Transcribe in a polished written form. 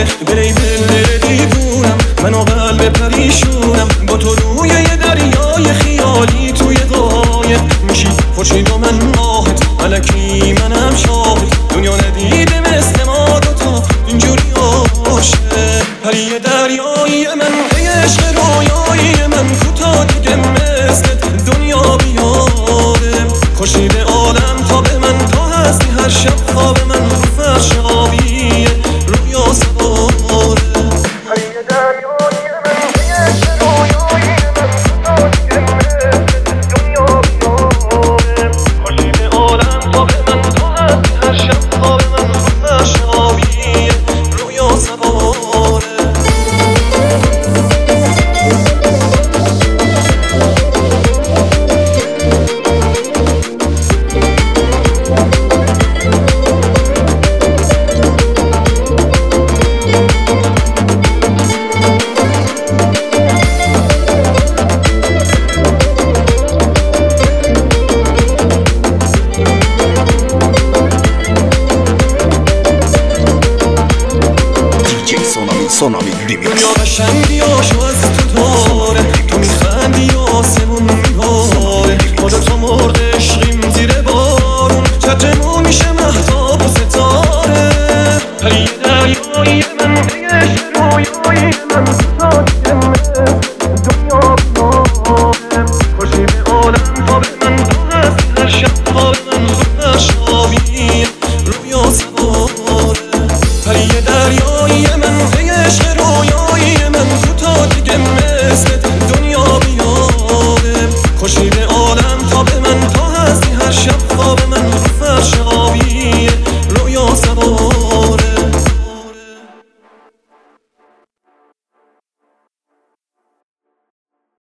بری دل دیوونم من و قلب پریشونم با تو روی یه دریای خیالی توی قایق میشی خورشید و من ماهت الکی منم شاهد دنیا ندیده مثل ما دوتا اینجوری عاشق پری دریایی من ای عشق رویایی من کوتا دیگه مثل دنیا بیاره خورشید عالم تا به من تا هستی هر شب خواب من رو فرش آبیه رویا سواره پری دریایی من ای عشق رویایی من کوتا دیگه مثل دنیا بیاره خورشید عالم تا به من تا هستی هر شب خواب من رو فرش آبیه رویا سواره Sonami Remix. دنیا قشنگ